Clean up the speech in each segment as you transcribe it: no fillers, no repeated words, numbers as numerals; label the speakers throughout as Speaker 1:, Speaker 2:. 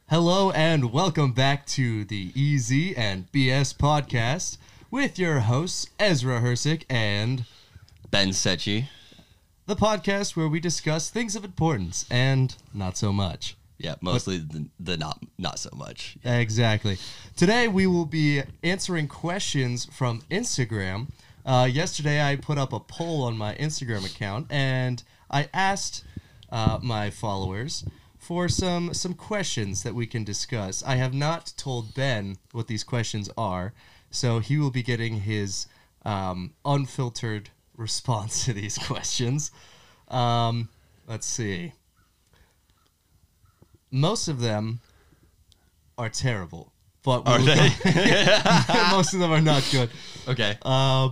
Speaker 1: Hello and welcome back to the EZ and BS podcast with your hosts Ezra Hersick and
Speaker 2: Ben Secchi.
Speaker 1: The podcast where we discuss things of importance and not so much.
Speaker 2: Yeah, mostly the not so much.
Speaker 1: Yeah. Exactly. Today we will be answering questions from Instagram. Yesterday I put up a poll on my Instagram account and I asked my followers for some questions that we can discuss. I have not told Ben what these questions are, so he will be getting his unfiltered response to these questions. Let's see. Most of them are terrible, but
Speaker 2: Are they?
Speaker 1: most of them are not good.
Speaker 2: Okay.
Speaker 1: I'm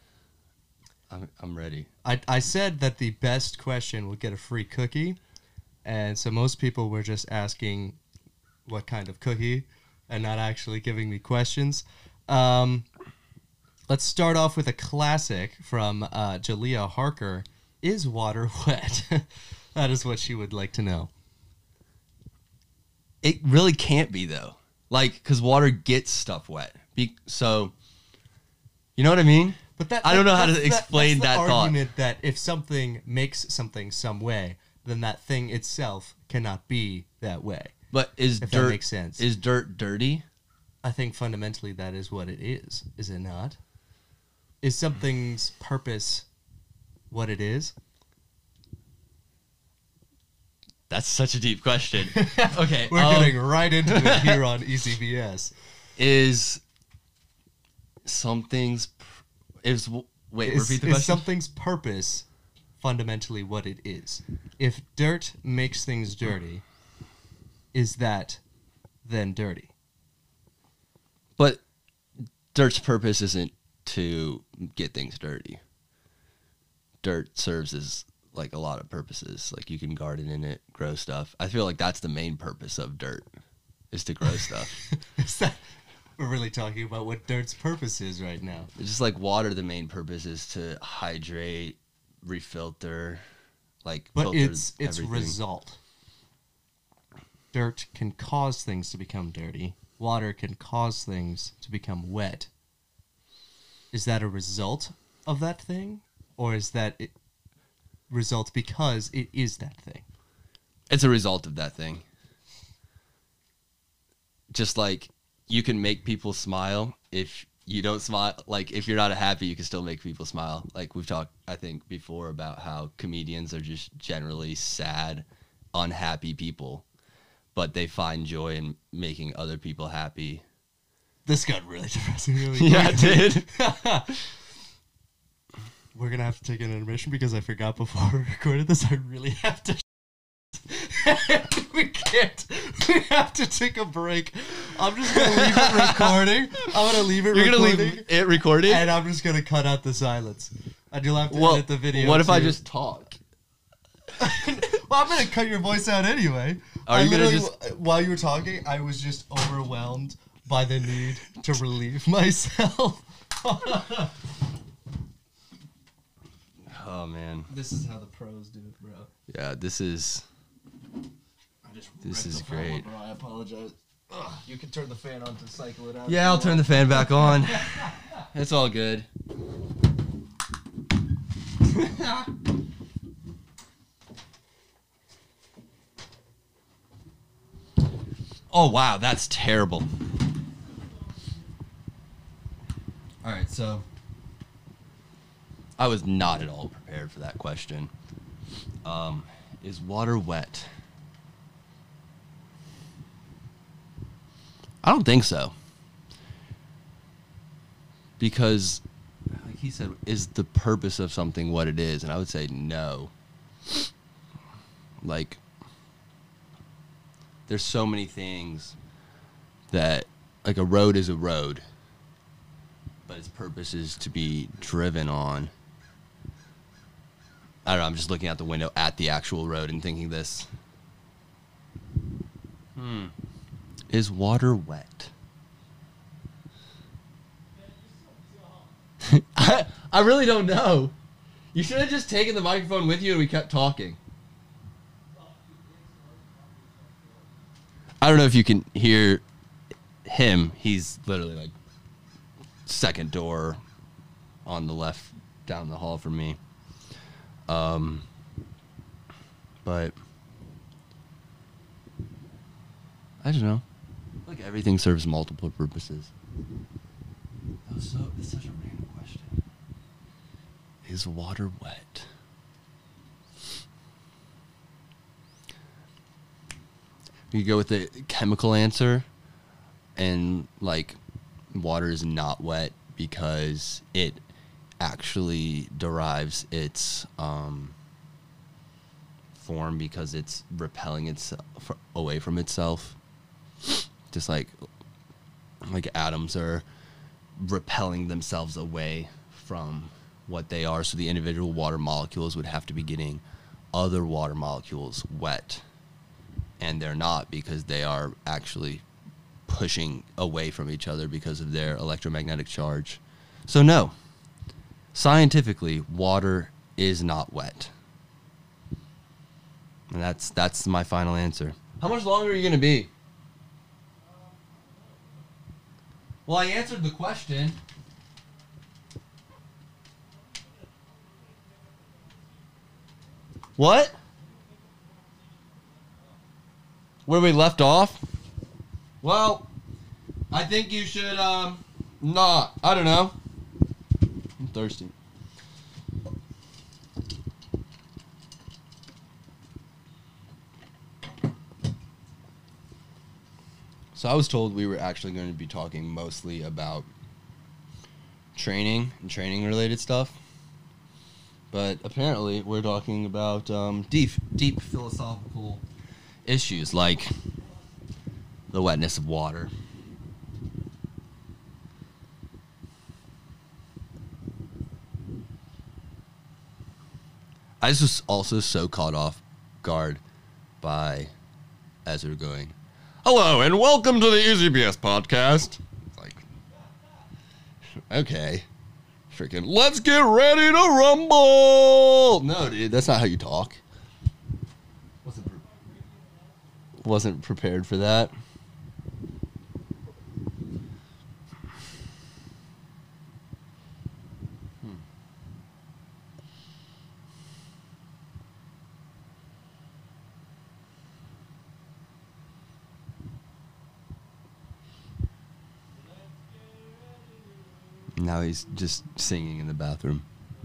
Speaker 2: ready.
Speaker 1: I said that the best question would get a free cookie. And so most people were just asking what kind of cookie and not actually giving me questions. Let's start off with a classic from Jalea Harker. Is water wet? That is what she would like to know.
Speaker 2: It really can't be, though. Like, because water gets stuff wet. So, you know what I mean?
Speaker 1: But
Speaker 2: I don't know how to explain that
Speaker 1: thought.
Speaker 2: thought.
Speaker 1: Argument that if something makes something some way, then that thing itself cannot be that way.
Speaker 2: But
Speaker 1: if that makes sense.
Speaker 2: Is dirt dirty?
Speaker 1: I think fundamentally that is what it is it not? Is something's purpose what it is?
Speaker 2: That's such a deep question. Okay.
Speaker 1: We're getting right into it here on ECBS.
Speaker 2: Is something's... Repeat the question?
Speaker 1: Is something's purpose fundamentally what it is? If dirt makes things dirty, is that then dirty?
Speaker 2: But dirt's purpose isn't to get things dirty. Dirt serves as like a lot of purposes. Like you can garden in it, grow stuff. I feel like that's the main purpose of dirt, is to grow stuff.
Speaker 1: We're really talking about what dirt's purpose is right now.
Speaker 2: It's just like water, the main purpose is to hydrate, refilter,
Speaker 1: but
Speaker 2: filter
Speaker 1: it's
Speaker 2: everything.
Speaker 1: result. Dirt can cause things to become dirty. Water can cause things to become wet. Is that a result of that thing, or is that it result because it is that thing?
Speaker 2: It's a result of that thing. Just like you can make people smile if you don't smile. Like if you're not happy, you can still make people smile. Like we've talked, I think, before about how comedians are just generally sad, unhappy people, but they find joy in making other people happy.
Speaker 1: This got really depressing really
Speaker 2: Yeah,
Speaker 1: quick.
Speaker 2: it did.
Speaker 1: We're going to have to take an intermission because I forgot before we recorded this. I really have to. We can't. We have to take a break. I'm just going to leave it recording. I'm going to leave it
Speaker 2: You're
Speaker 1: recording.
Speaker 2: going to leave it recorded?
Speaker 1: And I'm just going to cut out the silence. And you'll have to edit the video.
Speaker 2: What if I
Speaker 1: too.
Speaker 2: just talk?
Speaker 1: Well, I'm going to cut your voice out anyway.
Speaker 2: Are you going to just...
Speaker 1: While you were talking, I was just overwhelmed by the need to relieve myself.
Speaker 2: Oh, man.
Speaker 1: This is how the pros do it, bro.
Speaker 2: Yeah, this is great.
Speaker 1: Bro, I apologize. Ugh, you can turn the fan on to cycle it out.
Speaker 2: Yeah, I'll turn the fan back on. It's all good. Oh, wow, that's terrible. All right, so I was not at all prepared for that question. Is water wet? I don't think so. Because, like he said, is the purpose of something what it is? And I would say no. Like, there's so many things that, like, a road is a road, but its purpose is to be driven on. I don't know, I'm just looking out the window at the actual road and thinking this. Is water wet? I really don't know. You should have just taken the microphone with you and we kept talking. I don't know if you can hear him. He's literally like second door on the left down the hall from me. But I don't know. Like everything serves multiple purposes. That's such a random question. Is water wet? You go with the chemical answer, and like water is not wet because it actually derives its form because it's repelling itself away from itself. Just like atoms are repelling themselves away from what they are, so the individual water molecules would have to be getting other water molecules wet, and they're not because they are actually pushing away from each other because of their electromagnetic charge. So no, scientifically, water is not wet. And that's my final answer. How much longer are you going to be? Well, I answered the question. What? Where we left off? Well, I think you should, not. I don't know. I'm thirsty. So I was told we were actually going to be talking mostly about training and training related stuff. But apparently we're talking about deep philosophical issues like the wetness of water. I was just also so caught off guard by Ezra going, "Hello and welcome to the EasyBS podcast." It's like, okay, freaking let's get ready to rumble. No, dude, that's not how you talk. Wasn't prepared for that. Now he's just singing in the bathroom.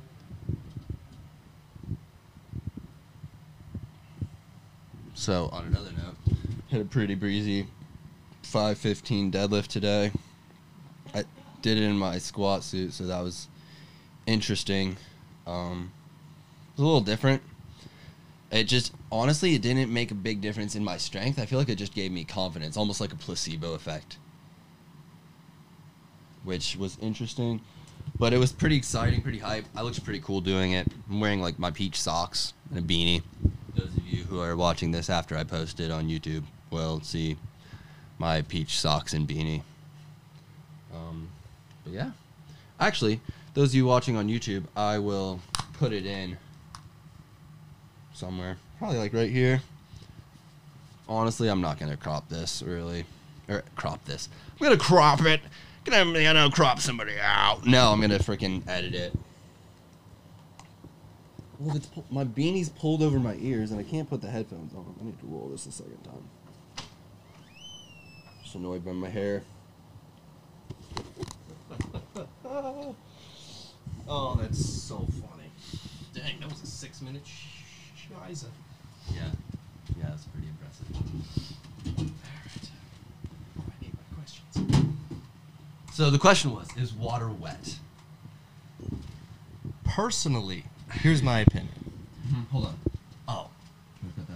Speaker 2: So, on another note, had a pretty breezy 515 deadlift today. I did it in my squat suit, so that was interesting. It was a little different. It just, honestly, it didn't make a big difference in my strength. I feel like it just gave me confidence, almost like a placebo effect, which was interesting. But it was pretty exciting, pretty hype. I looked pretty cool doing it. I'm wearing like my peach socks and a beanie. Those of you who are watching this after I post it on YouTube will see my peach socks and beanie. But yeah. Actually, those of you watching on YouTube, I will put it in somewhere. Probably like right here. Honestly, I'm not going to crop this, really. Or crop this. I'm going to crop it. Gonna crop somebody out. No, I'm gonna freaking edit it. Well, it's my beanie's pulled over my ears, and I can't put the headphones on. I need to roll this a second time. Just annoyed by my hair.
Speaker 1: Oh, that's so funny. Dang, that was a 6-minute scheiße.
Speaker 2: Yeah, that's pretty impressive.
Speaker 1: Alright. Oh, I need my questions.
Speaker 2: So the question was, is water wet?
Speaker 1: Personally, here's my opinion.
Speaker 2: Hold on.
Speaker 1: Oh.
Speaker 2: Can we cut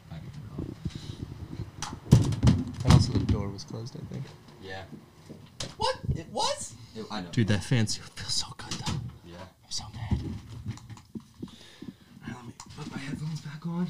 Speaker 2: that off? I can cut it off.
Speaker 1: And also the door was closed, I think.
Speaker 2: Yeah. What? It was? I know.
Speaker 1: Dude, that fancy feels so good, though.
Speaker 2: Yeah.
Speaker 1: I'm so mad.
Speaker 2: Alright, let me put my headphones back on.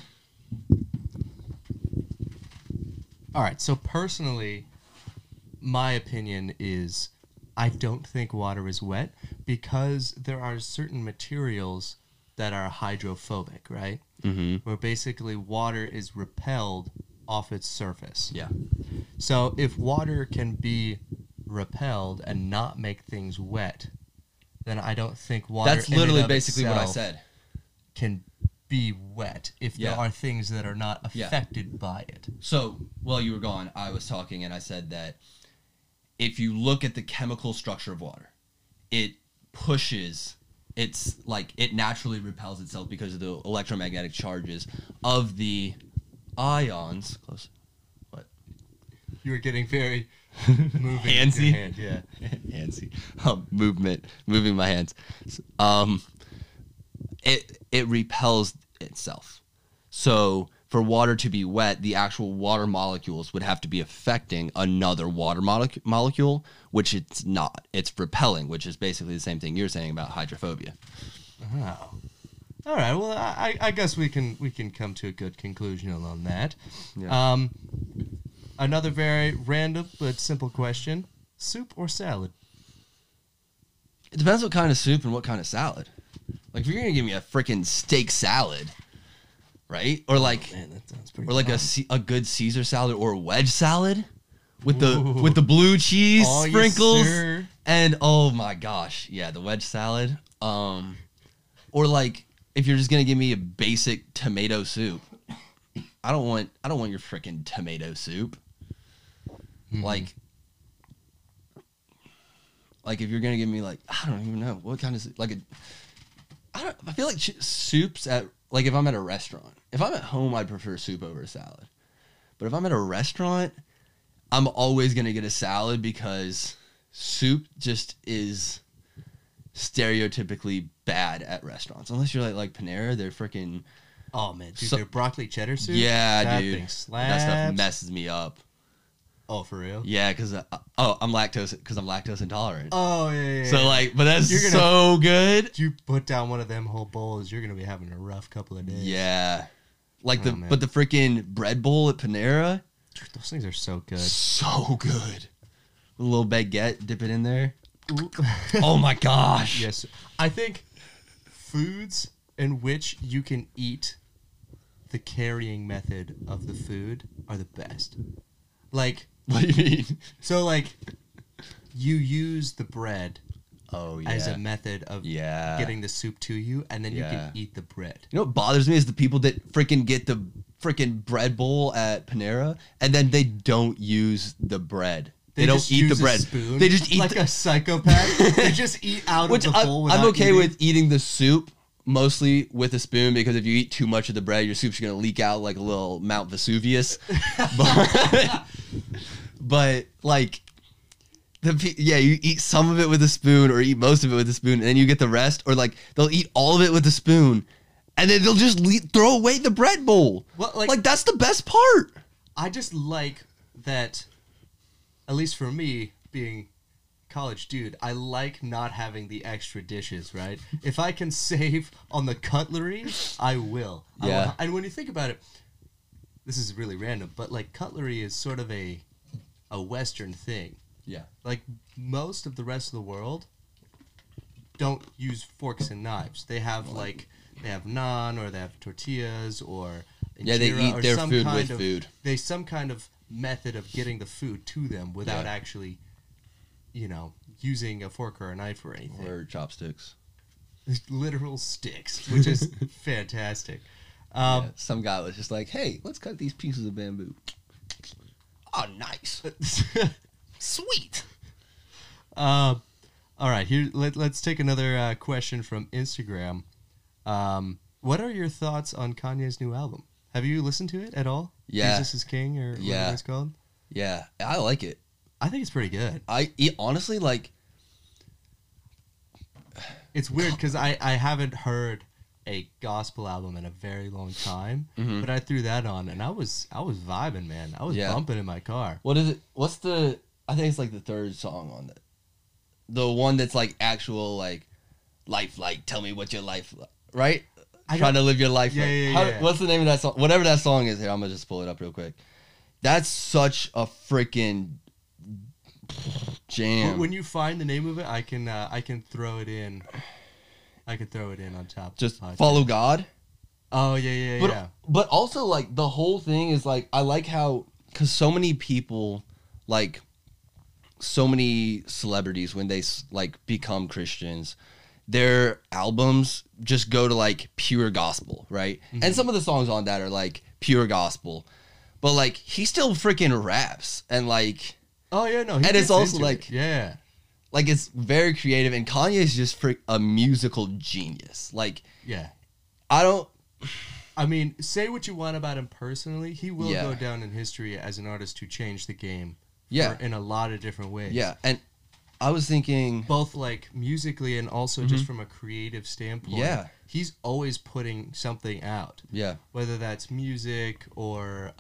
Speaker 1: Alright, so personally, my opinion is I don't think water is wet because there are certain materials that are hydrophobic, right?
Speaker 2: Mm-hmm.
Speaker 1: Where basically water is repelled off its surface.
Speaker 2: Yeah.
Speaker 1: So if water can be repelled and not make things wet, then I don't think water.
Speaker 2: That's
Speaker 1: in and
Speaker 2: literally
Speaker 1: of
Speaker 2: basically what I
Speaker 1: itself
Speaker 2: said.
Speaker 1: Can be wet if there
Speaker 2: Yeah.
Speaker 1: are things that are not
Speaker 2: Yeah.
Speaker 1: affected by it.
Speaker 2: So while you were gone, I was talking and I said that if you look at the chemical structure of water, it pushes, it's like it naturally repels itself because of the electromagnetic charges of the ions. Close. What?
Speaker 1: You were getting very moving with your
Speaker 2: Handsy.
Speaker 1: hand, yeah.
Speaker 2: Handsy. Moving my hands. It repels itself. So for water to be wet, the actual water molecules would have to be affecting another water molecule, which it's not. It's repelling, which is basically the same thing you're saying about hydrophobia.
Speaker 1: Oh. All right. Well, I guess we can come to a good conclusion on that.
Speaker 2: Yeah.
Speaker 1: Another very random but simple question: soup or salad?
Speaker 2: It depends what kind of soup and what kind of salad. Like if you're gonna give me a freaking steak salad, right? Or like,
Speaker 1: Man, that sounds pretty.
Speaker 2: or like
Speaker 1: fun.
Speaker 2: a good Caesar salad or a wedge salad with
Speaker 1: Ooh.
Speaker 2: the blue cheese
Speaker 1: Oh, yes,
Speaker 2: sprinkles
Speaker 1: sir.
Speaker 2: and oh my gosh, yeah, the wedge salad. Or like if you're just gonna give me a basic tomato soup, I don't want your freaking tomato soup.
Speaker 1: Mhm.
Speaker 2: Like if you're gonna give me like I don't even know what kind of I feel like soups at like if I'm at a restaurant. If I'm at home, I'd prefer soup over a salad. But if I'm at a restaurant, I'm always gonna get a salad because soup just is stereotypically bad at restaurants. Unless you're like Panera, they're freaking
Speaker 1: Oh man, dude,
Speaker 2: So-
Speaker 1: their broccoli cheddar soup.
Speaker 2: yeah,
Speaker 1: that
Speaker 2: dude.
Speaker 1: Thing
Speaker 2: That
Speaker 1: slaps.
Speaker 2: stuff messes me up.
Speaker 1: Oh, for real?
Speaker 2: Yeah, because I'm lactose intolerant.
Speaker 1: Oh yeah.
Speaker 2: So like, but that's
Speaker 1: You're gonna-
Speaker 2: so good.
Speaker 1: If you put down one of them whole bowls, you're gonna be having a rough couple of days.
Speaker 2: Yeah, like
Speaker 1: Oh,
Speaker 2: the
Speaker 1: man.
Speaker 2: but the freaking bread bowl at Panera,
Speaker 1: Dude, those things are so good.
Speaker 2: so good. With a little baguette, dip it in there.
Speaker 1: Ooh.
Speaker 2: Oh my gosh.
Speaker 1: Yes, I think foods in which you can eat the carrying method of the food are the best. Like,
Speaker 2: What do you mean?
Speaker 1: so like, you use the bread
Speaker 2: Oh yeah.
Speaker 1: as a method of
Speaker 2: Yeah.
Speaker 1: getting the soup to you, and then you
Speaker 2: Yeah.
Speaker 1: can eat the bread.
Speaker 2: You know what bothers me is the people that freaking get the freaking bread bowl at Panera and then they don't use the bread. They don't
Speaker 1: just
Speaker 2: eat the
Speaker 1: use a
Speaker 2: bread.
Speaker 1: spoon
Speaker 2: They just eat
Speaker 1: like a psychopath. They just eat out
Speaker 2: which
Speaker 1: of the bowl.
Speaker 2: I'm
Speaker 1: without
Speaker 2: okay
Speaker 1: eating.
Speaker 2: with eating the soup mostly with a spoon because if you eat too much of the bread, your soup's gonna leak out like a little Mount Vesuvius. but like you eat some of it with a spoon or eat most of it with a spoon and then you get the rest or like they'll eat all of it with a spoon and then they'll just throw away the bread bowl.
Speaker 1: Well,
Speaker 2: like that's the best part.
Speaker 1: I just like that, at least for me, being college dude, I like not having the extra dishes, right? If I can save on the cutlery, I will.
Speaker 2: Yeah.
Speaker 1: And when you think about it, this is really random, but like cutlery is sort of a Western thing.
Speaker 2: Yeah.
Speaker 1: Like most of the rest of the world don't use forks and knives. They have they have naan or they have tortillas or
Speaker 2: Yeah, they
Speaker 1: injera
Speaker 2: eat
Speaker 1: or
Speaker 2: their
Speaker 1: some
Speaker 2: food
Speaker 1: kind
Speaker 2: with
Speaker 1: of-
Speaker 2: food.
Speaker 1: They some kind of method of getting the food to them without
Speaker 2: Yeah.
Speaker 1: actually, using a fork or a knife or anything.
Speaker 2: Or chopsticks.
Speaker 1: Literal sticks, which is fantastic.
Speaker 2: Yeah, some guy was just like, "Hey, let's cut these pieces of bamboo." Oh, nice. Sweet.
Speaker 1: All right, here let's take another question from Instagram. What are your thoughts on Kanye's new album? Have you listened to it at all?
Speaker 2: Yeah.
Speaker 1: Jesus is King or
Speaker 2: Yeah.
Speaker 1: whatever it's called.
Speaker 2: Yeah, I like it.
Speaker 1: I think it's pretty good.
Speaker 2: Honestly like
Speaker 1: It's weird because I haven't heard a gospel album in a very long time,
Speaker 2: Mhm.
Speaker 1: but I threw that on and I was vibing, man. I was
Speaker 2: Yeah.
Speaker 1: bumping in my car.
Speaker 2: what is it? What's the? I think it's like the third song on it. The one that's like actual like life, like tell me what your life, right?
Speaker 1: I
Speaker 2: Trying
Speaker 1: don't-
Speaker 2: to live your life.
Speaker 1: Yeah,
Speaker 2: like.
Speaker 1: yeah, yeah.
Speaker 2: What's the name of that song? Whatever that song is. Here, I'm gonna just pull it up real quick. That's such a freaking jam.
Speaker 1: When you find the name of it, I can throw it in. I could throw it in on top.
Speaker 2: just
Speaker 1: of the podcast.
Speaker 2: follow God.
Speaker 1: Oh yeah.
Speaker 2: But also like the whole thing is like I like how because so many people like so many celebrities when they like become Christians, their albums just go to like pure gospel, right?
Speaker 1: Mm-hmm.
Speaker 2: And some of the songs on that are like pure gospel, but like he still freaking raps and like,
Speaker 1: Oh yeah, no.
Speaker 2: and it's also like,
Speaker 1: yeah.
Speaker 2: like it's very creative. And Kanye is just a musical genius. Like,
Speaker 1: Yeah.
Speaker 2: I
Speaker 1: mean, say what you want about him personally. He will
Speaker 2: Yeah.
Speaker 1: go down in history as an artist who changed the game.
Speaker 2: Yeah.
Speaker 1: In a lot of different ways.
Speaker 2: Yeah, and I was thinking,
Speaker 1: Both like musically and also just from a creative standpoint.
Speaker 2: Yeah.
Speaker 1: He's always putting something out.
Speaker 2: yeah,
Speaker 1: Whether that's music or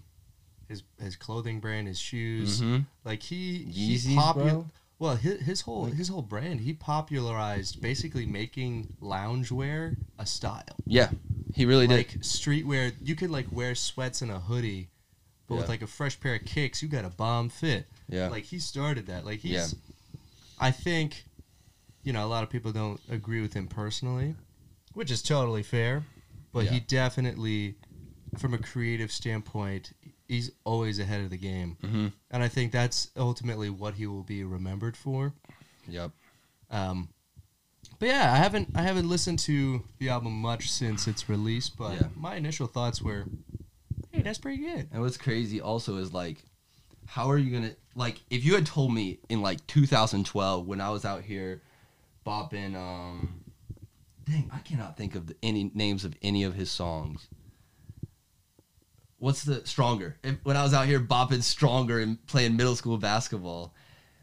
Speaker 1: his clothing brand, his shoes.
Speaker 2: Mhm.
Speaker 1: Like he
Speaker 2: Yeezys, bro.
Speaker 1: Well, his whole brand, he popularized basically making loungewear a style.
Speaker 2: yeah, he really did.
Speaker 1: Like streetwear, you could like wear sweats and a hoodie, but with
Speaker 2: Yeah.
Speaker 1: like a fresh pair of kicks, you got a bomb fit.
Speaker 2: Yeah.
Speaker 1: Like he started that. Like he's,
Speaker 2: Yeah.
Speaker 1: I think, a lot of people don't agree with him personally, which is totally fair, but
Speaker 2: Yeah.
Speaker 1: he definitely, from a creative standpoint, he's always ahead of the game.
Speaker 2: Mm-hmm.
Speaker 1: And I think that's ultimately what he will be remembered for.
Speaker 2: Yep.
Speaker 1: But yeah, I haven't listened to the album much since its release, but
Speaker 2: Yeah.
Speaker 1: my initial thoughts were, hey, that's pretty good.
Speaker 2: And what's crazy also is like, how are you gonna like if you had told me in like 2012 when I was out here bopping, dang, I cannot think of any names of any of his songs. What's the Stronger? When I was out here bopping Stronger and playing middle school basketball,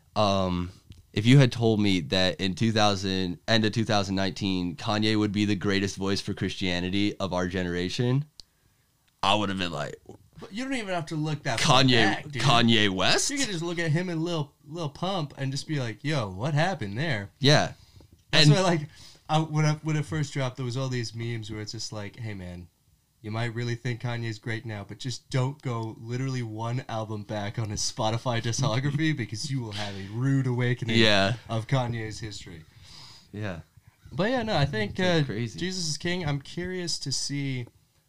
Speaker 2: if you had told me that in end of 2019, Kanye would be the greatest voice for Christianity of our generation, I would have been like,
Speaker 1: But you don't even have to look that far back, dude.
Speaker 2: Kanye West?
Speaker 1: You can just look at him and Lil Pump and just be like, yo, what happened there?
Speaker 2: Yeah.
Speaker 1: That's
Speaker 2: And
Speaker 1: why, like, when it first dropped, there was all these memes where it's just like, hey, man, you might really think Kanye's great now, but just don't go literally one album back on his Spotify discography because you will have a rude awakening
Speaker 2: Yeah.
Speaker 1: of Kanye's history.
Speaker 2: yeah.
Speaker 1: But yeah, no, I think
Speaker 2: That's crazy.
Speaker 1: Jesus is King. I'm curious to see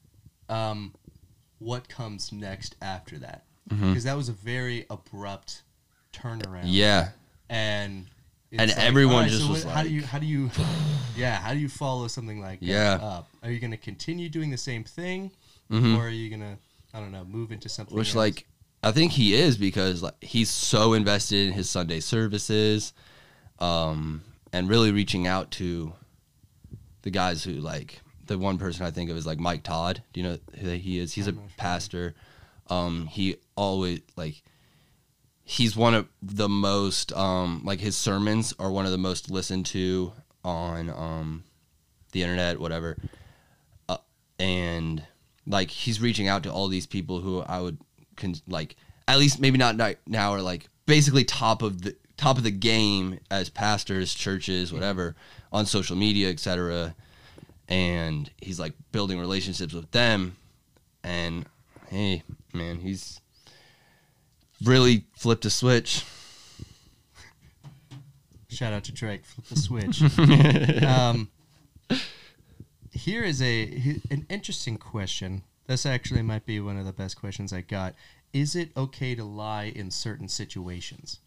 Speaker 1: what comes next after that. Because that was a very abrupt turnaround.
Speaker 2: Yeah.
Speaker 1: And it's
Speaker 2: And
Speaker 1: like,
Speaker 2: everyone
Speaker 1: all right,
Speaker 2: just
Speaker 1: so
Speaker 2: was
Speaker 1: how do you how do you follow something like that
Speaker 2: Yeah.
Speaker 1: up? Are you going to continue doing the same thing,
Speaker 2: Mhm.
Speaker 1: or are you going to, I don't know, move into something
Speaker 2: Which
Speaker 1: else?
Speaker 2: like I think he is because like he's so invested in his Sunday services, and really reaching out to the guys who like the one person I think of is like Mike Todd. Do you know who he is? He's a
Speaker 1: I'm not sure.
Speaker 2: pastor. He always like he's one of the most like his sermons are one of the most listened to on the internet, whatever. And like he's reaching out to all these people who I would like at least maybe not now are like basically top of the game as pastors, churches, whatever, on social media, etc. And he's like building relationships with them. And hey, man, he's really flipped a switch.
Speaker 1: Shout out to Drake, flip the switch. Here is an interesting question. This actually might be one of the best questions I got. Is it okay to lie in certain situations?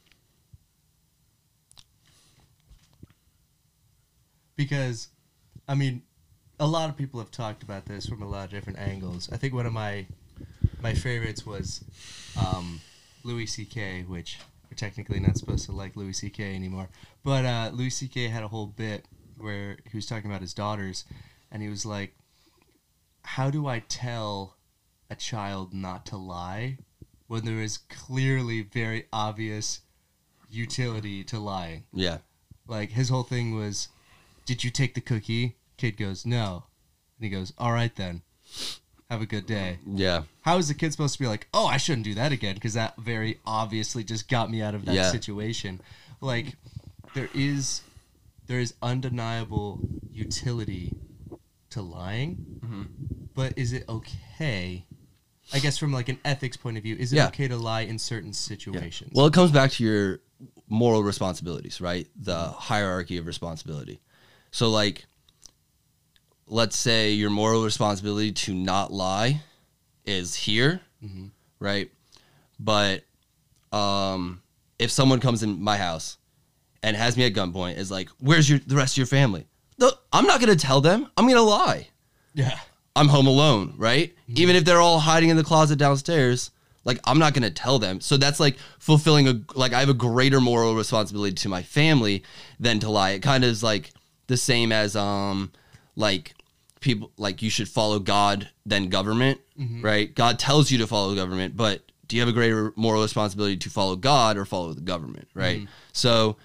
Speaker 1: Because, I mean, a lot of people have talked about this from a lot of different angles. I think one of my favorites was Louis C.K., which we're technically not supposed to like Louis C.K. anymore. But Louis C.K. had a whole bit where he was talking about his daughters, and he was like, how do I tell a child not to lie when there is clearly very obvious utility to lying?
Speaker 2: Yeah.
Speaker 1: Like, his whole thing was, did you take the cookie? Kid goes, no. And he goes, all right then. Have a good day.
Speaker 2: Yeah.
Speaker 1: How is the kid supposed to be like, oh, I shouldn't do that again because that very obviously just got me out of that
Speaker 2: Yeah.
Speaker 1: situation? Like, there is undeniable utility to lying, but is it okay? I guess from like an ethics point of view, is it
Speaker 2: Yeah.
Speaker 1: okay to lie in certain situations?
Speaker 2: Well, it comes back to your moral responsibilities, right? The hierarchy of responsibility. So, like, let's say your moral responsibility to not lie is here, right? But if someone comes in my house and has me at gunpoint, is like, where's the rest of your family? I'm not going to tell them. I'm going to lie.
Speaker 1: Yeah.
Speaker 2: I'm home alone, right? Even if they're all hiding in the closet downstairs, like, I'm not going to tell them. So that's like fulfilling I have a greater moral responsibility to my family than to lie. It kind of is like the same as, like, people, like, you should follow God than government, right? God tells you to follow the government, but do you have a greater moral responsibility to follow God or follow the government, right? So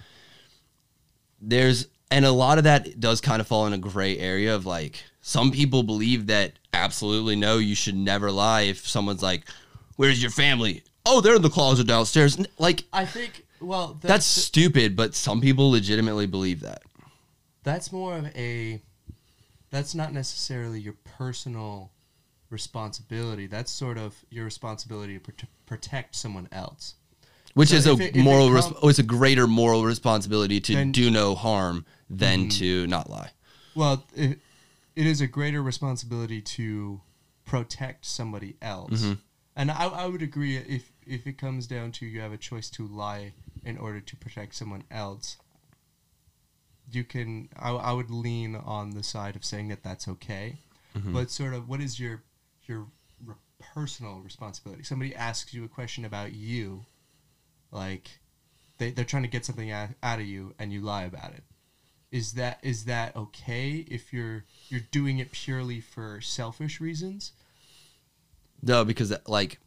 Speaker 2: and a lot of that does kind of fall in a gray area of, like, some people believe that absolutely no, you should never lie. If someone's like, where's your family? Oh, they're in the closet downstairs. Like,
Speaker 1: I think, well,
Speaker 2: that's stupid, but some people legitimately believe that.
Speaker 1: That's more of that's not necessarily your personal responsibility. That's sort of your responsibility to protect someone else.
Speaker 2: Which is it's a greater moral responsibility to do no harm than to not lie.
Speaker 1: Well, it is a greater responsibility to protect somebody else. And I would agree, if it comes down to you have a choice to lie in order to protect someone else, you can, I would lean on the side of saying that that's okay. But sort of, what is your personal responsibility? Somebody asks you a question about you, like they're trying to get something out of you and you lie about it. Is that okay if you're doing it purely for selfish reasons?
Speaker 2: No, because, like,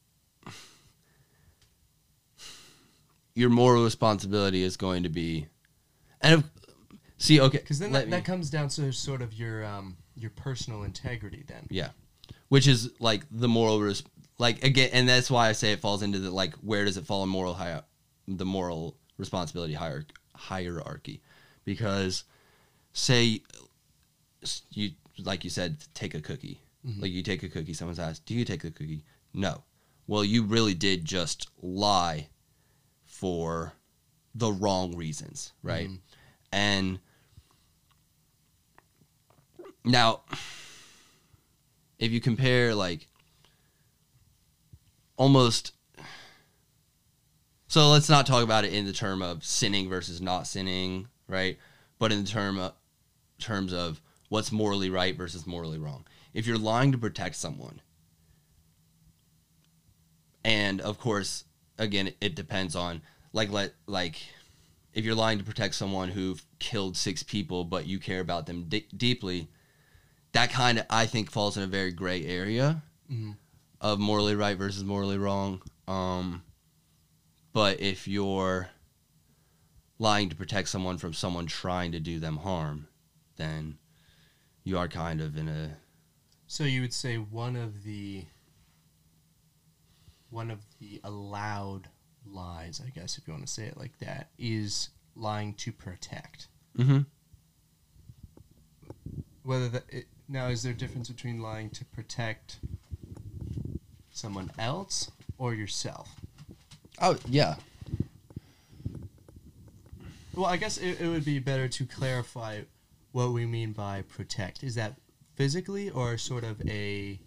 Speaker 2: your moral responsibility is going to be, okay,
Speaker 1: because then that comes down to sort of your personal integrity then.
Speaker 2: Yeah, which is like the moral like, again, and that's why I say it falls into the, like, where does it fall in the moral responsibility hierarchy? Because, say you, like you said, take a cookie. Like, you take a cookie, someone's asked, do you take the cookie? No. Well, you really did just lie for the wrong reasons, right? And now, if you compare, like, almost, so let's not talk about it in the term of sinning versus not sinning, right? But in the terms of what's morally right versus morally wrong. If you're lying to protect someone, and of course, again, it depends on, like if you're lying to protect someone who killed 6 people, but you care about them deeply, that kind of, I think, falls in a very gray area of morally right versus morally wrong. But if you're lying to protect someone from someone trying to do them harm, then you are kind of in a...
Speaker 1: So you would say one of the allowed lies, I guess, if you want to say it like that, is lying to protect. Now, is there a difference between lying to protect someone else or yourself?
Speaker 2: Oh, yeah.
Speaker 1: Well, I guess it would be better to clarify what we mean by protect. Is that physically or sort of an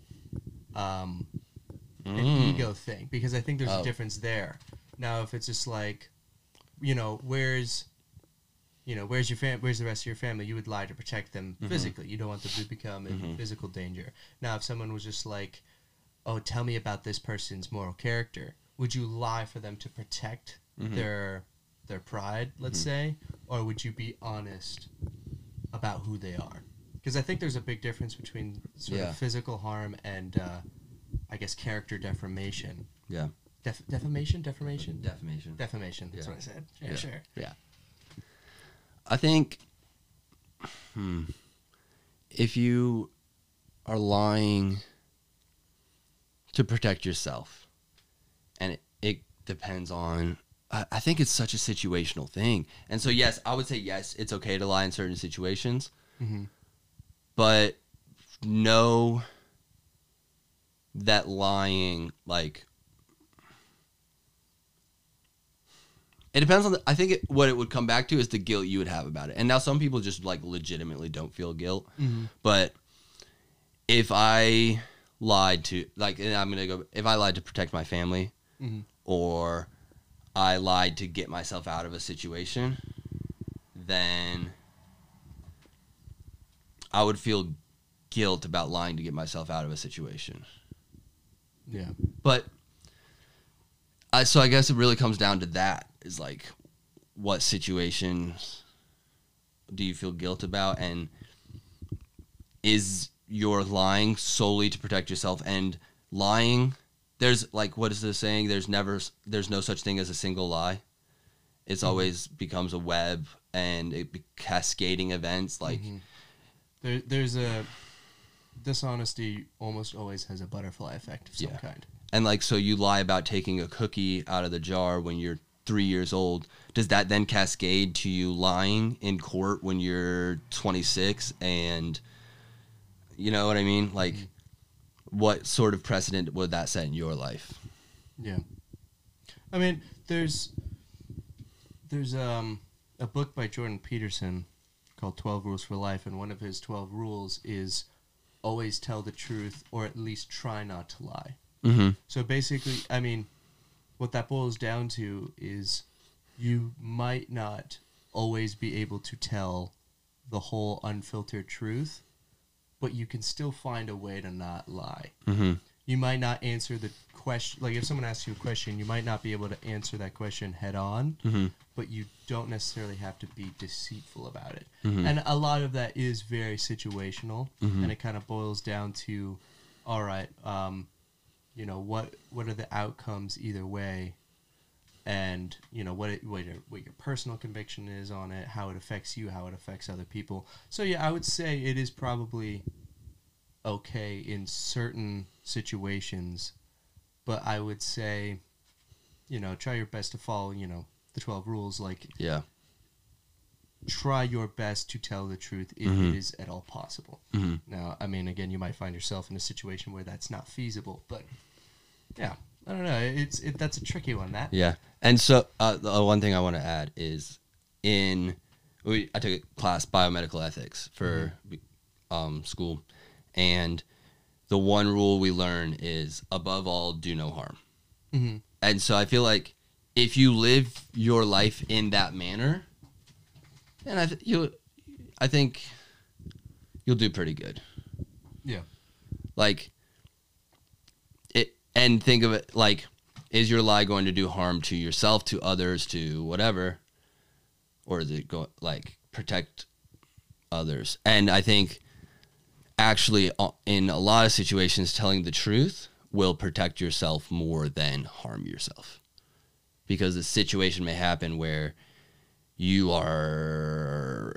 Speaker 1: ego thing? Because I think there's a difference there. Now, if it's just like, where's the rest of your family? You would lie to protect them physically. You don't want them to become in physical danger. Now, if someone was just like, oh, tell me about this person's moral character, would you lie for them to protect their pride, let's say? Or would you be honest about who they are? Because I think there's a big difference between sort of physical harm and, I guess, character defamation.
Speaker 2: Yeah.
Speaker 1: Defamation?
Speaker 2: Defamation.
Speaker 1: That's what I said. Yeah, sure.
Speaker 2: Yeah. I think if you are lying to protect yourself, and it depends on, I think it's such a situational thing. And so, yes, I would say, yes, it's okay to lie in certain situations, but know that lying, like, it depends on I think what it would come back to is the guilt you would have about it. And now some people just, like, legitimately don't feel guilt. But if I lied to, like, and I'm going to go, if I lied to protect my family, or I lied to get myself out of a situation, then I would feel guilt about lying to get myself out of a situation.
Speaker 1: Yeah.
Speaker 2: But so I guess it really comes down to that, is like, what situations do you feel guilt about, and is your lying solely to protect yourself? And lying, there's like, what is the saying? There's no such thing as a single lie. It's always becomes a web, and cascading events like.
Speaker 1: There's a dishonesty almost always has a butterfly effect of some kind.
Speaker 2: And like, so you lie about taking a cookie out of the jar when you're 3 years old. Does that then cascade to you lying in court when you're 26? And you know what I mean? Like, what sort of precedent would that set in your life?
Speaker 1: Yeah. I mean, there's a book by Jordan Peterson called 12 Rules for Life, and one of his 12 rules is always tell the truth, or at least try not to lie.
Speaker 2: Mm-hmm.
Speaker 1: So basically, I mean, what that boils down to is you might not always be able to tell the whole unfiltered truth, but you can still find a way to not lie.
Speaker 2: Mm-hmm.
Speaker 1: You might not answer the question, like if someone asks you a question, you might not be able to answer that question head on, but you don't necessarily have to be deceitful about it. And a lot of that is very situational, and it kind of boils down to, all right, you know, what are the outcomes either way, and you know what your personal conviction is on it, how it affects you, how it affects other people. So yeah, I would say it is probably okay in certain situations, but I would say, you know, try your best to follow, you know, the 12 rules. Like, try your best to tell the truth if it is at all possible. Now, I mean, again, you might find yourself in a situation where that's not feasible, but yeah, I don't know. That's a tricky one, Matt.
Speaker 2: Yeah. And so the one thing I want to add is I took a class, biomedical ethics, for school. And the one rule we learn is, above all, do no harm. And so I feel like if you live your life in that manner, then I think you'll do pretty good.
Speaker 1: Yeah.
Speaker 2: Like, and think of it like, is your lie going to do harm to yourself, to others, to whatever? Or is it going, like, protect others? And I think, actually, in a lot of situations, telling the truth will protect yourself more than harm yourself. Because the situation may happen where you are,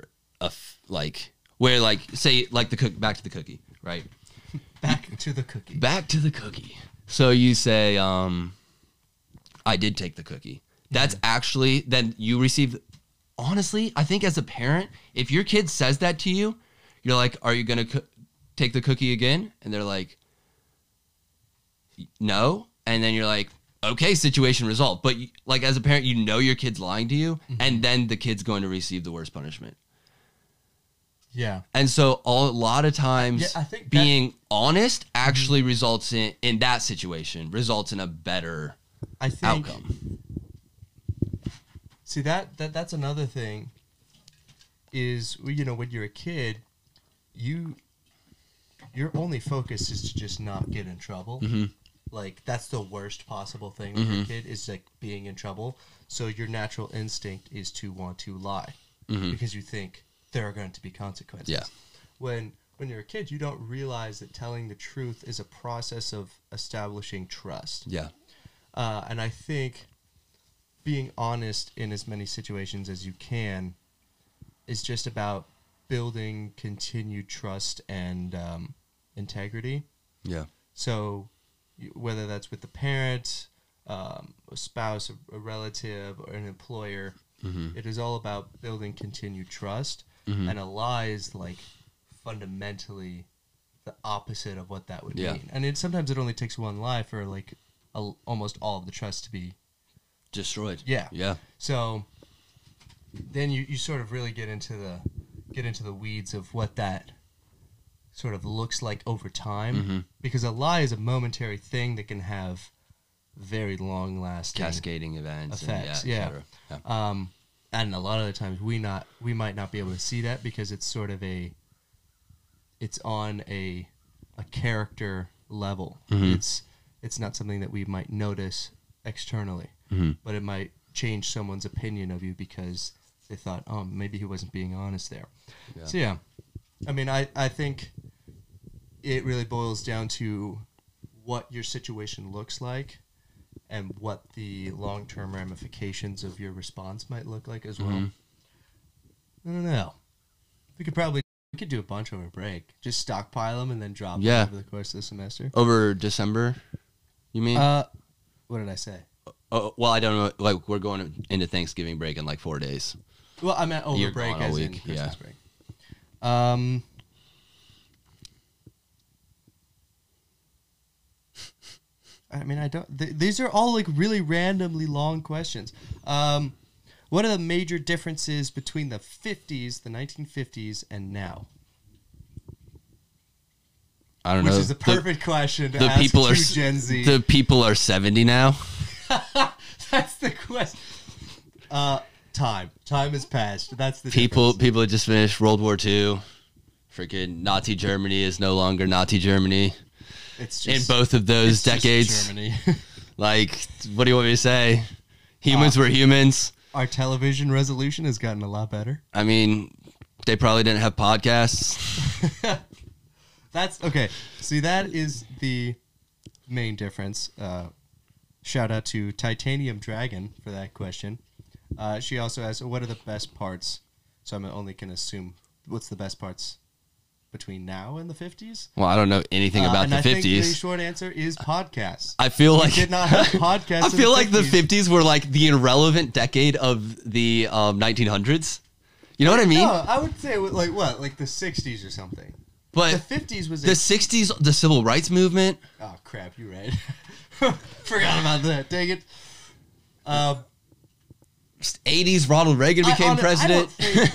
Speaker 2: say, like back to the cookie, right?
Speaker 1: Back to the cookie.
Speaker 2: Back to the cookie. So you say, I did take the cookie. That's actually, then you receive, honestly, I think as a parent, if your kid says that to you, you're like, are you going to take the cookie again? And they're like, no. And then you're like, okay, situation resolved. But like, as a parent, you know your kid's lying to you, and then the kid's going to receive the worst punishment.
Speaker 1: Yeah.
Speaker 2: And so a lot of times
Speaker 1: I think
Speaker 2: being honest actually results in that situation, results in a better outcome.
Speaker 1: See, that's another thing is, you know, when you're a kid, your only focus is to just not get in trouble. Like, that's the worst possible thing when you're a kid, is like being in trouble. So your natural instinct is to want to lie because you think there are going to be consequences.
Speaker 2: Yeah.
Speaker 1: When you're a kid, you don't realize that telling the truth is a process of establishing trust.
Speaker 2: Yeah.
Speaker 1: And I think being honest in as many situations as you can is just about building continued trust and integrity.
Speaker 2: Yeah.
Speaker 1: So whether that's with the parent, a spouse, a relative, or an employer, it is all about building continued trust. And a lie is like fundamentally the opposite of what that would mean. And sometimes it only takes one lie for like almost all of the trust to be
Speaker 2: destroyed.
Speaker 1: Yeah.
Speaker 2: Yeah.
Speaker 1: So then you sort of really get into the weeds of what that sort of looks like over time, because a lie is a momentary thing that can have very long lasting
Speaker 2: cascading events,
Speaker 1: effects.
Speaker 2: and,
Speaker 1: Yeah.
Speaker 2: et cetera. Yeah.
Speaker 1: And a lot of the times we might not be able to see that because it's sort of it's on a character level. It's not something that we might notice externally, but it might change someone's opinion of you because they thought, oh, maybe he wasn't being honest there.
Speaker 2: Yeah.
Speaker 1: So yeah, I mean, I think it really boils down to what your situation looks like and what the long-term ramifications of your response might look like as well. I don't know. We could do a bunch over break. Just stockpile them and then drop them over the course of the semester.
Speaker 2: Over December, you mean?
Speaker 1: What did I say?
Speaker 2: Oh, well, I don't know. Like, we're going into Thanksgiving break in like 4 days.
Speaker 1: Well, I meant over
Speaker 2: You're
Speaker 1: break
Speaker 2: gone a
Speaker 1: as
Speaker 2: week,
Speaker 1: in Christmas
Speaker 2: yeah.
Speaker 1: break. I mean, I don't. These are all like really randomly long questions. What are the major differences between the 50s, the 1950s, and now?
Speaker 2: I don't know.
Speaker 1: Which is a perfect question to
Speaker 2: the
Speaker 1: ask
Speaker 2: people
Speaker 1: to
Speaker 2: are
Speaker 1: Gen Z.
Speaker 2: The people are 70 now.
Speaker 1: That's the question. Time has passed. That's the
Speaker 2: People
Speaker 1: difference.
Speaker 2: had just finished World War II. Freaking Nazi Germany is no longer Nazi Germany.
Speaker 1: It's
Speaker 2: In
Speaker 1: just,
Speaker 2: both of those
Speaker 1: it's just
Speaker 2: decades.
Speaker 1: Germany.
Speaker 2: Like, what do you want me to say? Humans were humans.
Speaker 1: Our television resolution has gotten a lot better.
Speaker 2: I mean, they probably didn't have podcasts.
Speaker 1: That's okay. See, that is the main difference. Shout out to Titanium Dragon for that question. She also asks, what are the best parts? So I'm only going to assume what's the best parts between now and the 50s?
Speaker 2: Well, I don't know anything about the
Speaker 1: I
Speaker 2: 50s.
Speaker 1: think the short answer is podcasts.
Speaker 2: I feel like
Speaker 1: we did not have podcasts.
Speaker 2: I feel like the
Speaker 1: 50s.
Speaker 2: 50s were like the irrelevant decade of the 1900s. You know what I mean?
Speaker 1: No, I would say like what, like the 60s or something.
Speaker 2: But
Speaker 1: The 50s was
Speaker 2: the 60s, the civil rights movement.
Speaker 1: Oh crap, you're right. Forgot about that. Dang it.
Speaker 2: 80s, Ronald Reagan became president.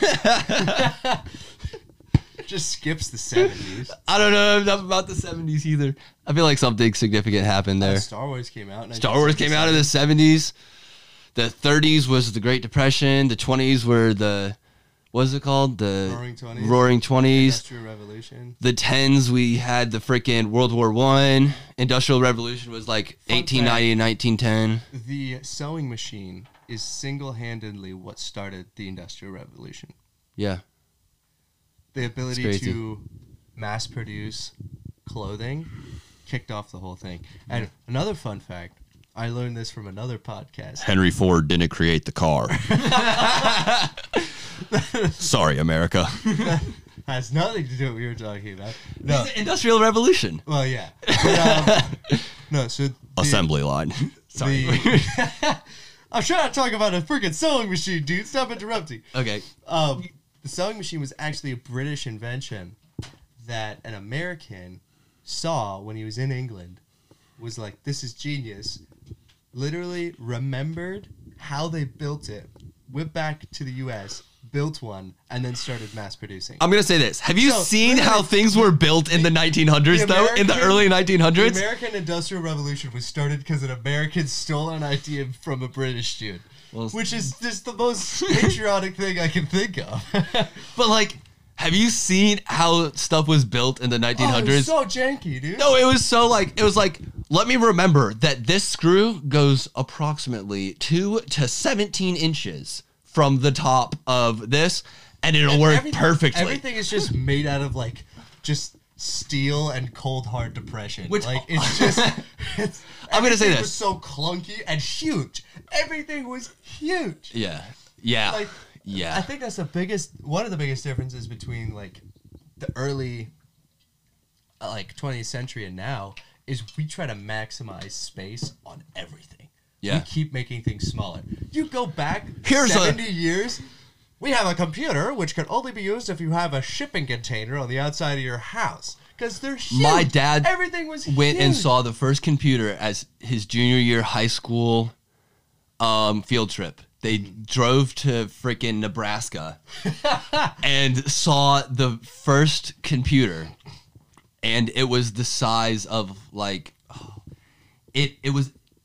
Speaker 1: Just skips the 70s.
Speaker 2: I don't know enough about the 70s either. I feel like something significant happened there.
Speaker 1: Star Wars came out.
Speaker 2: Star Wars came out in the 70s. The 30s was the Great Depression. The 20s were the, what is it called? The Roaring 20s.
Speaker 1: Industrial Revolution.
Speaker 2: The 10s, we had the freaking World War I. Industrial Revolution was like 1890 and 1910.
Speaker 1: The sewing machine is single-handedly what started the Industrial Revolution.
Speaker 2: Yeah.
Speaker 1: The ability to mass produce clothing kicked off the whole thing. And another fun fact, I learned this from another podcast.
Speaker 2: Henry Ford didn't create the car. Sorry, America.
Speaker 1: Has nothing to do with what we were talking about. No.
Speaker 2: The Industrial Revolution.
Speaker 1: Well, yeah. But, no, so...
Speaker 2: Assembly line. Sorry.
Speaker 1: I'm trying to talk about a freaking sewing machine, dude. Stop interrupting.
Speaker 2: Okay.
Speaker 1: The sewing machine was actually a British invention that an American saw when he was in England. Was like, this is genius. Literally remembered how they built it, went back to the U.S., built one, and then started mass producing.
Speaker 2: I'm going to say this. Have you seen how things were built in the 1900s, though? In the early 1900s?
Speaker 1: The American Industrial Revolution was started because an American stole an idea from a British dude.
Speaker 2: Well,
Speaker 1: which is just the most patriotic thing I can think of.
Speaker 2: But, like, have you seen how stuff was built in the 1900s?
Speaker 1: Oh, it was so janky, dude.
Speaker 2: No, it was like, let me remember that this screw goes approximately 2 to 17 inches from the top of this, and it'll work perfectly.
Speaker 1: Everything is just made out of, like, just steel and cold hard depression.
Speaker 2: Which,
Speaker 1: like, it's just...
Speaker 2: I'm going to say this.
Speaker 1: Everything was so clunky and huge. Everything was huge.
Speaker 2: Yeah. Yeah.
Speaker 1: Like,
Speaker 2: yeah.
Speaker 1: I think that's one of the biggest differences between, like, the early, 20th century and now is we try to maximize space on everything.
Speaker 2: Yeah.
Speaker 1: We keep making things smaller. You go back 70 years, we have a computer which can only be used if you have a shipping container on the outside of your house. Because they're huge.
Speaker 2: My dad
Speaker 1: Everything was
Speaker 2: went
Speaker 1: huge.
Speaker 2: and saw the first computer as his junior year high school field trip. They drove to freaking Nebraska and saw the first computer, and it was the size of like it was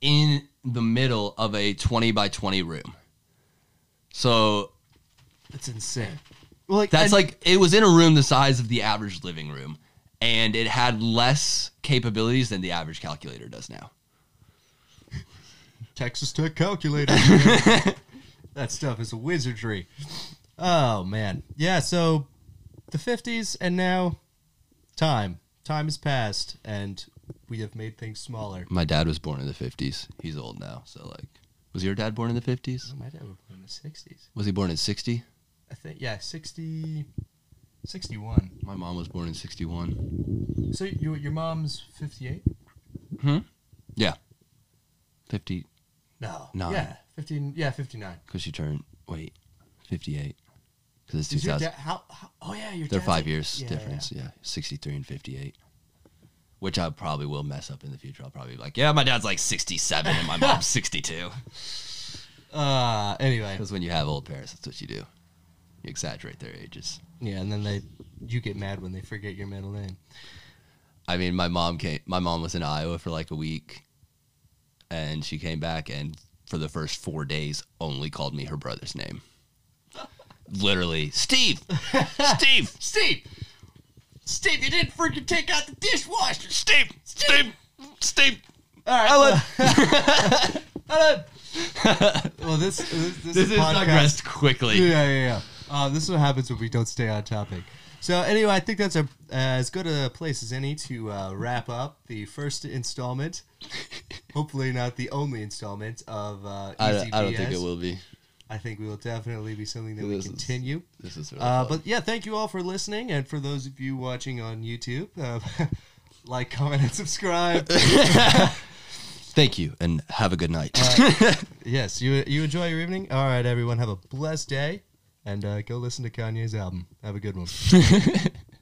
Speaker 2: in the middle of a 20 by 20 room. So
Speaker 1: That's insane. Well, like,
Speaker 2: that's like, it was in a room the size of the average living room, and it had less capabilities than the average calculator does now.
Speaker 1: Texas Tech calculator. That stuff is wizardry. Oh, man. Yeah, so the 50s, and now time. Time has passed, and we have made things smaller.
Speaker 2: My dad was born in the 50s. He's old now, so like, was your dad born in the 50s?
Speaker 1: Oh, my dad was born in the 60s.
Speaker 2: Was he born in 60?
Speaker 1: I think, yeah, 61.
Speaker 2: My mom was born in 61.
Speaker 1: So your mom's 58?
Speaker 2: Yeah. 50,
Speaker 1: No.
Speaker 2: Nine.
Speaker 1: Yeah, 15. Yeah, 59.
Speaker 2: because she turned, 58. Because it's
Speaker 1: Is your
Speaker 2: 2000.
Speaker 1: dad, oh, yeah, your
Speaker 2: They're
Speaker 1: dad's
Speaker 2: 5
Speaker 1: like-
Speaker 2: years
Speaker 1: yeah,
Speaker 2: difference, yeah. 63 and 58. Which I probably will mess up in the future. I'll probably be like, yeah, my dad's like 67 and my mom's 62.
Speaker 1: Anyway.
Speaker 2: Because when you have old parents, that's what you do. You exaggerate their ages.
Speaker 1: Yeah, and then you get mad when they forget your middle name.
Speaker 2: I mean, my mom was in Iowa for like a week, and she came back and for the first 4 days only called me her brother's name. Literally, Steve! Steve, you didn't freaking take out the dishwasher! Steve!
Speaker 1: All right. Ellen! Well, this
Speaker 2: This is digressed quickly.
Speaker 1: Yeah. This is what happens when we don't stay on topic. So anyway, I think that's as good a place as any to wrap up the first installment. Hopefully not the only installment of Easy
Speaker 2: I don't
Speaker 1: BS.
Speaker 2: think it will be.
Speaker 1: I think we will definitely be something that we continue.
Speaker 2: This is really fun.
Speaker 1: But yeah, thank you all for listening, and for those of you watching on YouTube, like, comment, and subscribe.
Speaker 2: Thank you, and have a good night.
Speaker 1: Yes, you enjoy your evening. All right, everyone, have a blessed day, and go listen to Kanye's album. Have a good one.